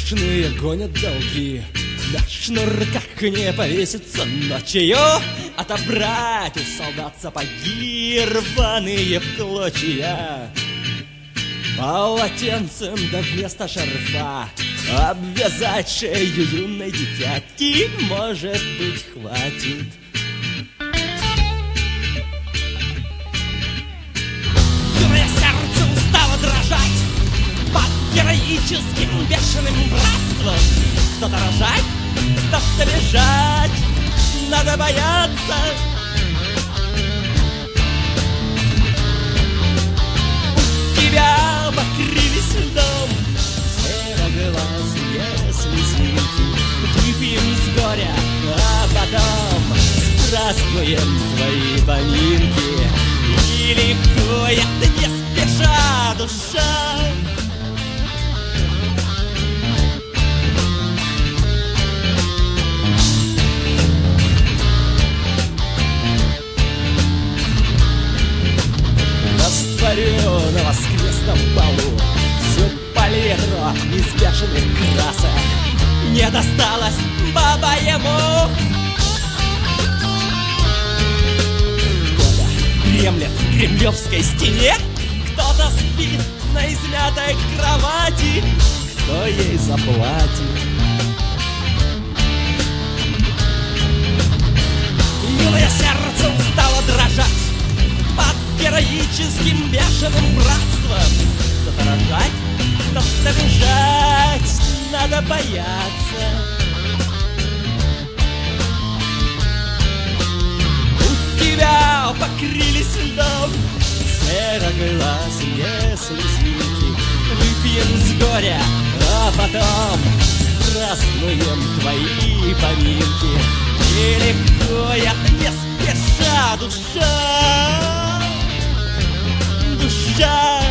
Пушные гонят долги, на шнурках не повесится ночью. Отобрать у солдат сапоги, рваные в клочья, полотенцем да вместо шарфа обвязать шею юной дитятки, может быть, хватит. Юное сердце устало дрожать под героическим бешеным братством. Кто-то рожать, кто-то бежать, надо бояться. У тебя покрылись льдом сероглазые слезинки. Выпьем с горя, а потом здравствуем твои поминки. И ликует не спеша душа. Растворю на воскресном балу всю палитру из бешеных красок. Не досталось по-моему. Кто-то дремлет в кремлевской стене, кто-то спит на измятой кровати. Кто ей заплатит? Юное сердце устало дрожать под героическим бешеным братством. Кто-то рожать, кто-то бежать, надо бояться. У тебя покрылись льдом сероглазые слезинки. Выпьем с горя, а потом празднуем твои поминки. И ликует не спеша душа. Душа.